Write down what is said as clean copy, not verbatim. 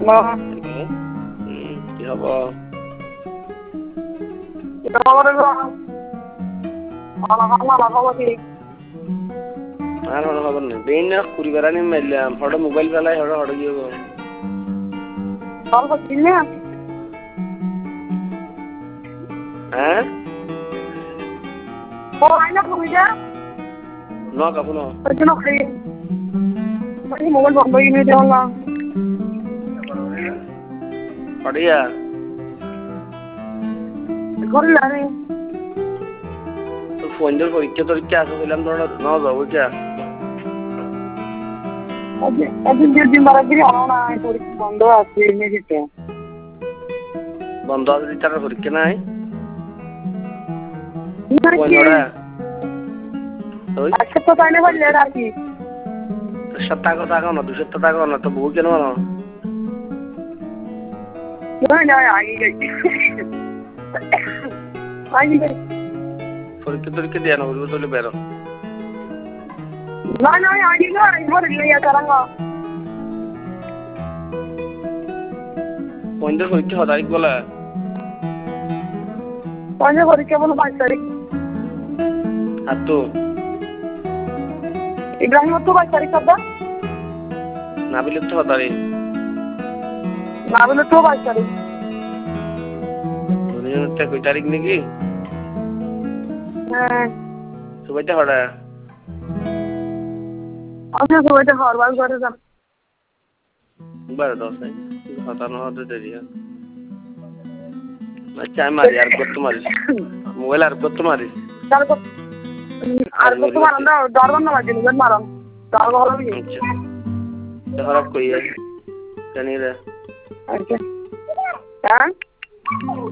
কি হব আর হলো খবর নেই দিন না কুড়ি বেড়ানি মারলাম হঠাৎ মোবাইল ফেলাই হঠাৎ গিয়ে হ্যাঁ ন কাপু ন মোবাইল বন্ধ কিনে দেওয়া পাঠিয়া ঘরে তো ফোন দিয়ে পরীক্ষা টরীক্ষা আছে বললাম তোর ন যাবো কে একদিন দুদিন বারা দিন না পরীক্ষা বন্ধ আছে এমনিতে বন্ধ আছে তার পরীক্ষা নাই আজকে তো তাই না বললে আর কি 100 টাকা টাকা না 200 টাকা না তো বহু কেন না না আগে গেছি পরীক্ষা টরীক্ষা দিয়ে না বলবো তাহলে বেরো না না আগে না এবার নিয়ে যারাঙ্গা পয়েন্টের পরীক্ষা হয় তারিখ বলে পয়েন্টের পরীক্ষা বলো 5 তারিখ আর তো ইব্রাহিম তো 5 তারিখ কবে না বলে তো তারিখ না বলে তো 5 তারিখ দুনিয়াতে কয় তারিখ নাকি হ্যাঁ সবাইতে হড়া আচ্ছা সবাইতে হরবার করে যান বারে 10 হতানো হতে দেরি আচ্ছা আমি মারি আর কত মারি মোবাইল আর কত মারি আর কত মারান দাও দরবার না লাগে নিজের মারান তার ভালো লাগে আচ্ছা খারাপ কই জানি রে আচ্ছা হ্যাঁ